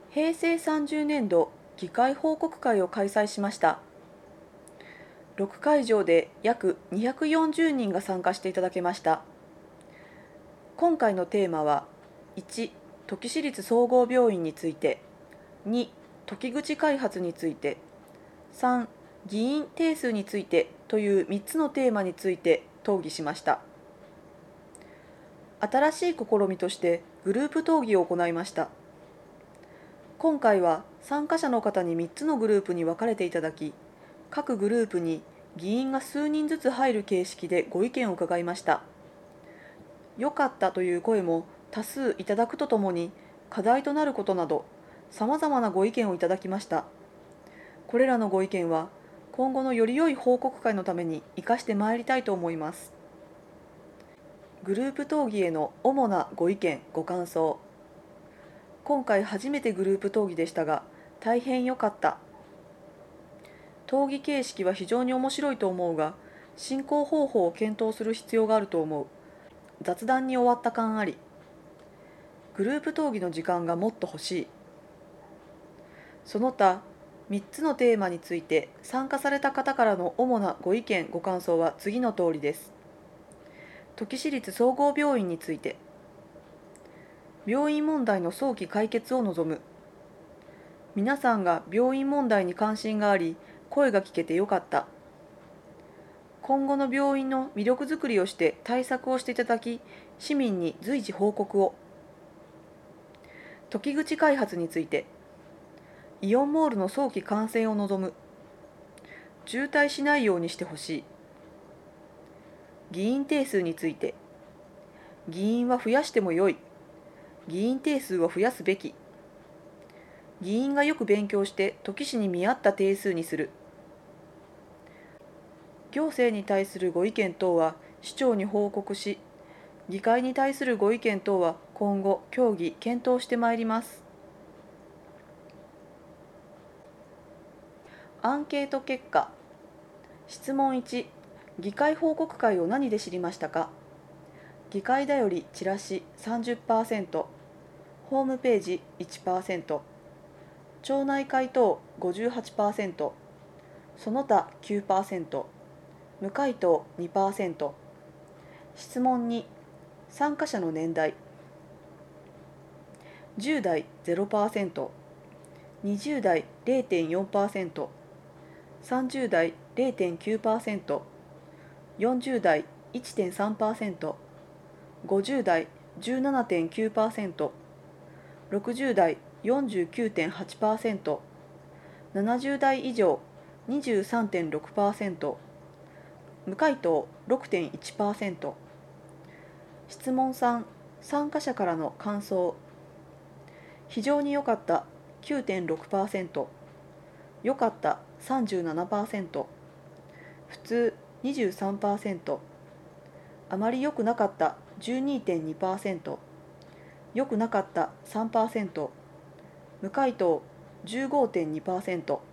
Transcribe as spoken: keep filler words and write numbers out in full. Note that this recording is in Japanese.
へいせいさんじゅうねんど議会報告会を開催しました。ろくかいじょうで約にひゃくよんじゅうにんが参加していただけました。今回のテーマは、いち、土岐市立総合病院について、に、土岐口開発について、さん、議員定数についてというみっつのテーマについて討議しました。新しい試みとしてグループ討議を行いました。今回は参加者の方にみっつのグループに分かれていただき、各グループに議員が数人ずつ入る形式でご意見を伺いました。良かったという声も多数いただくとともに、課題となることなど、さまざまなご意見をいただきました。これらのご意見は、今後のより良い報告会のために生かしてまいりたいと思います。グループ討議への主なご意見、ご感想。今回初めてグループ討議でしたが、大変良かった。討議形式は非常に面白いと思うが、進行方法を検討する必要があると思う。雑談に終わった感あり。グループ討議の時間がもっと欲しい。その他、みっつのテーマについて参加された方からの主なご意見、ご感想は次の通りです。土岐市立総合病院について、病院問題の早期解決を望む。皆さんが病院問題に関心があり、声が聞けてよかった。今後の病院の魅力づくりをして対策をしていただき、市民に随時報告を。土岐口開発について、イオンモールの早期完成を望む。渋滞しないようにしてほしい。議員定数について、議員は増やしてもよい。議員定数を増やすべき。議員がよく勉強して土岐市に見合った定数にする。行政に対するご意見等は市長に報告し、議会に対するご意見等は今後協議検討してまいります。アンケート結果。質問いち、議会報告会を何で知りましたか。議会だよりチラシ さんじゅっパーセント、ホームページ いちパーセント、町内会等 ごじゅうはちパーセント、その他 きゅうパーセント、無回答 にパーセント。質問に、参加者の年代。じゅう代 ゼロパーセント、にじゅう代 れいてんよんパーセント、さんじゅう代 れいてんきゅうパーセント、よんじゅう代 いってんさんパーセント、ごじゅう代 じゅうななてんきゅうパーセント、ろくじゅう代 よんじゅうきゅうてんはちパーセント、ななじゅう代以上 にじゅうさんてんろくパーセント、無回答 ろくてんいちパーセント。質問さん、参加者からの感想。非常に良かった きゅうてんろくパーセント、良かった さんじゅうななパーセント、普通 にじゅうさんパーセント、あまり良くなかった じゅうにてんにパーセント、良くなかった さんパーセント、無回答 じゅうごてんにパーセント。